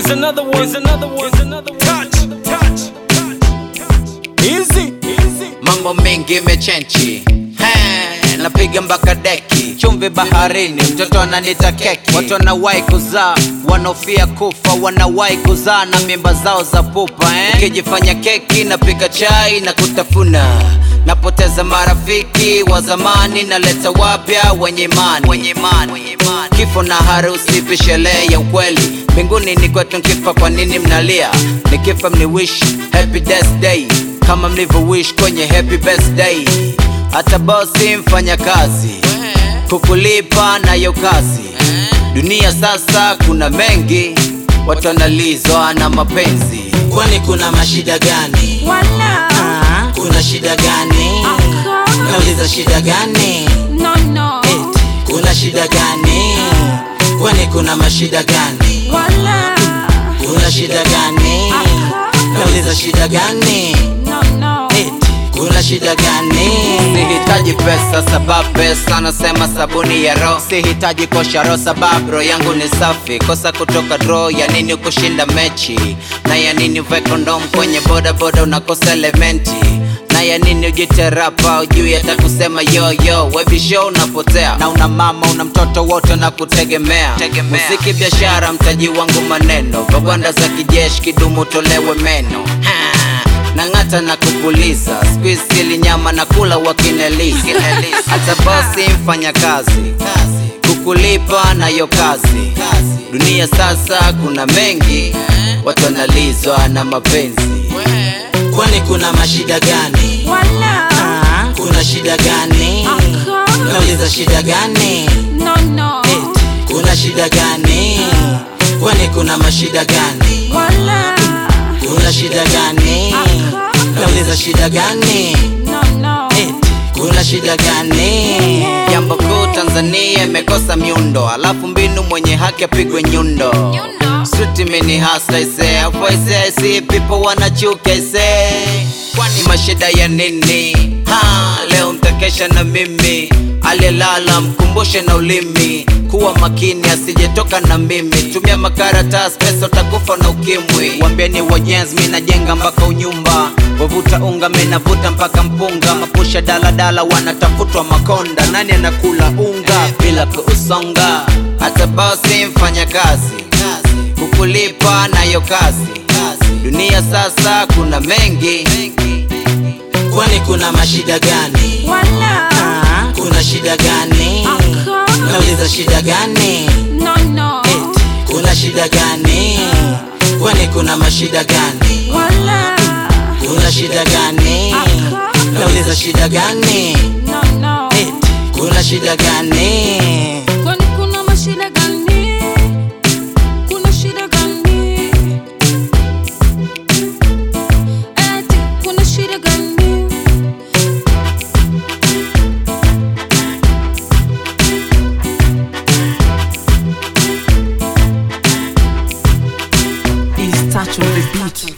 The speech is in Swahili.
Here's another one. Here's another one. Here's another one. Touch. Easy. Mambo mengi mechenchi, napiga mpaka deki, chumvi baharini, mtoto ananita keki. Watu wanawahi kuzaa, wanaofia kufa, wanawahi kuzaa na mimba zao za pupa. Ukijifanya keki, napika chai na kutafuna, napoteza marafiki wa zamani, naleta wapya wenye imani. Kifo na harusi, sherehe ya ukweli. Mbinguni ni kwetu, nkifa kwa nini mnalia? Nikifa mniwish happy death day, kama mlivyo wish kwenye happy birthday. Hata bosi mfanya kazi, kukulipa nayo kazi. Dunia sasa kuna mengi, watu wanalizwa na mapenzi. Kwani kuna mashida gani? Kuna shida gani? Nauliza shida gani? Kuna shida gani? Kwani kuna mashida gani? Kuna shida gani? Nauliza shida gani? Kuna shida gani? Sihitaji pesa sababu pesa nasema sabuni ya roho. Sihitaji kosha roho sababu roho yangu ni safi. Kosa kutoka draw, ya nini kushinda mechi? Na ya nini uve kondom kwenye boda boda unakosa elementi? Na ya nini ujite rapa ujui hata kusema yo webi show unapotea? Na una mama una mtoto wote na kutegemea. Muziki biashara mtaji wangu maneno. Vagwanda za kijeshi kidumu tolewe meno. Nangata na kupuliza, squeeze ili nyama na kula wakineliza. Hata bosi mfanya kazi, kukulipa nayo kazi. Dunia sasa kuna mengi, watu wanalizwa na mapenzi. Kwani kuna mashida gani? Kuna shida gani? Nauliza shida gani? Kuna shida gani? Kwani kuna mashida gani? Kuna shida gani? Nauliza shida gani? Kuna shida gani? Jambo kuu Tanzania imekosa miundo, alafu mbinu mwenye haki apigwe nyundo. Street mini hustler say, I see people wanachuka say. Kwani mashida ya nini? Leo mtakesha na mimi, alilala mkumbushe na ulimi. Kuwa makini asijetoka na mimi, tumia makaratasi pesa utakufa na ukimwi. Wambieni wajenzi mina jenga mpaka unyumba, wavuta unga mina vuta mpaka mpunga. Mapusha daladala wanatafutwa makonda, nani anakula unga bila kuusonga? Hata bosi mfanya kazi, kukulipa nayo kazi. Dunia sasa kuna mengi, kwani kuna mashida gani? Kuna shida gani? Nauliza shida gani? Kuna shida gani? Kwani kuna mashida gani? Kuna shida gani? Nauliza shida gani? Kuna shida gani? Kwani kuna mashida gani? Kuna shida gani? Eti kuna shida gani? He's touch on the beat.